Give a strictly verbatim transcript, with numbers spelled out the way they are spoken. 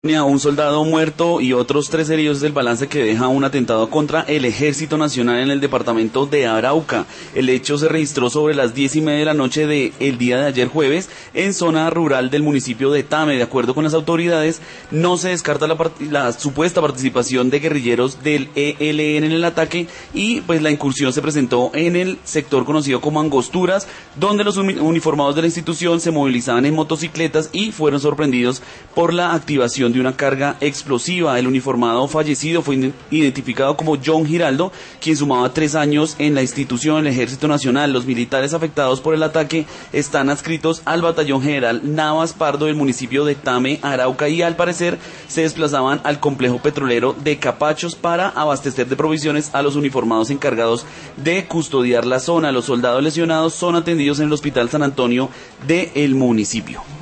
Un soldado muerto y otros tres heridos del balance que deja un atentado contra el Ejército Nacional en el departamento de Arauca. El hecho se registró sobre las diez y media de la noche del día de ayer jueves en zona rural del municipio de Tame. De acuerdo con las autoridades, no se descarta la, la supuesta participación de guerrilleros del E L N en el ataque y pues la incursión se presentó en el sector conocido como Angosturas, donde los uniformados de la institución se movilizaban en motocicletas y fueron sorprendidos por la activación de una carga explosiva. El uniformado fallecido fue identificado como John Giraldo, quien sumaba tres años en la institución del Ejército Nacional. Los militares afectados por el ataque están adscritos al Batallón General Navas Pardo del municipio de Tame, Arauca, y al parecer se desplazaban al complejo petrolero de Capachos para abastecer de provisiones a los uniformados encargados de custodiar la zona. Los soldados lesionados son atendidos en el Hospital San Antonio del municipio.